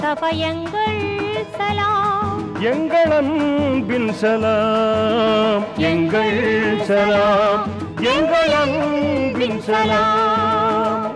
முஸ்தபா எங்கள் சலாம், எங்கள் அன்பின் சலாம், எங்கள் சலாம், எங்கள் அன்பின் சலாம்.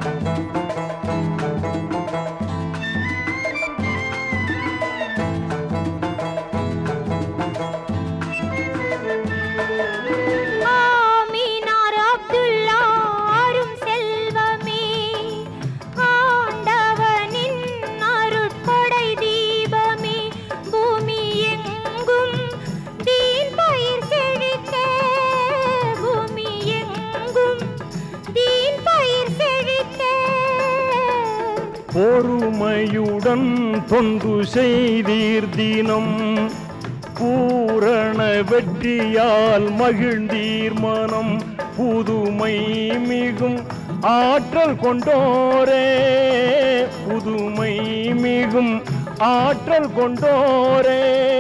பொறுமையுடன் தொண்டு செய்தீர் தினம், பூரண வெற்றியால் மகிழ்ந்தீர் மனம். புதுமை மிகும் ஆற்றல் கொண்டோரே, புதுமை மிகும் ஆற்றல் கொண்டோரே.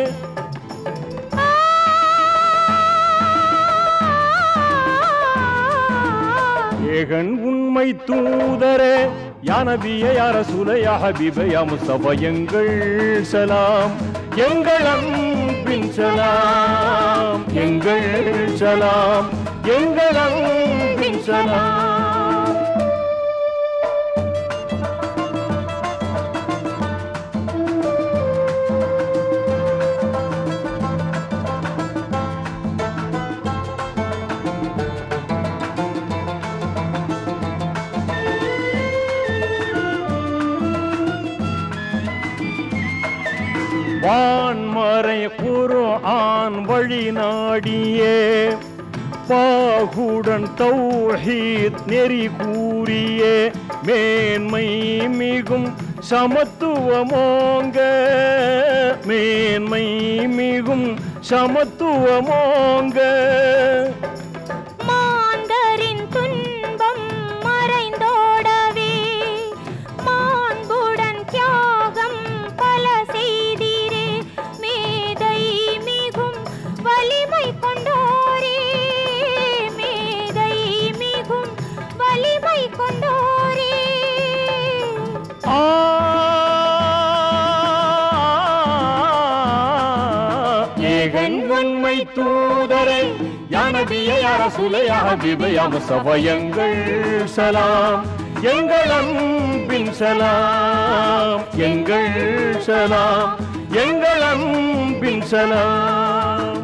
ஏகன் உண்மை தூதரே, யா நபியே யா ரசூலே யா ஹபீபே யா முஸ்தபா எங்கள் சலாம், எங்கள் அன்பின் சலாம், எங்கள் சலாம், எங்கள் அன்பின் சலாம். வான்மறை குர்ஆன் வழி நாடியே, பாகுடன் தௌஹீத் நெறி கூறியே, மேன்மை மிகும் சமத்துவமோங்க, மேன்மை மிகும் சமத்துவமோங்க. ஏகன் உண்மை தூதரே, யா நபியே யா ரசூலே யா ஹபீபே யா முஸ்தபா எங்கள் சலாம், எங்கள் அன்பின் சலாம், எங்கள் சலாம், எங்கள் அன்பின் சலாம்.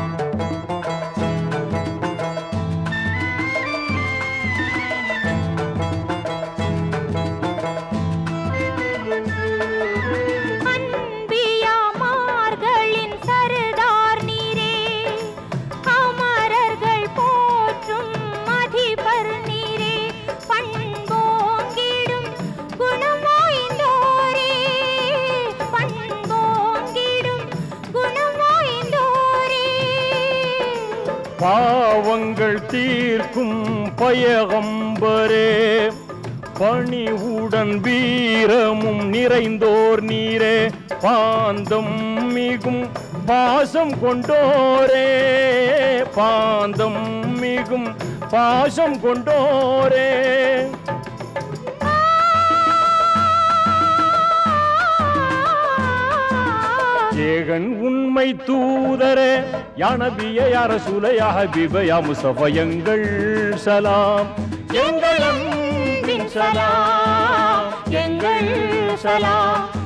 பாவங்கள் தீர்க்கும் பயகம்பரே, பணிவுடன் வீரமும் நிறைந்தோர் நீரே, பாந்தம் மிகும் பாசம் கொண்டோரே, பாந்தம் மிகும் பாசம் கொண்டோரே. ஏகன் உண்மை தூதரே, யா நபியே யா ரசூலே யா ஹபீபே யா முஸ்தபா எங்கள் சலாம், எங்கள் அன்பின் சலாம், எங்கள் சலாம்,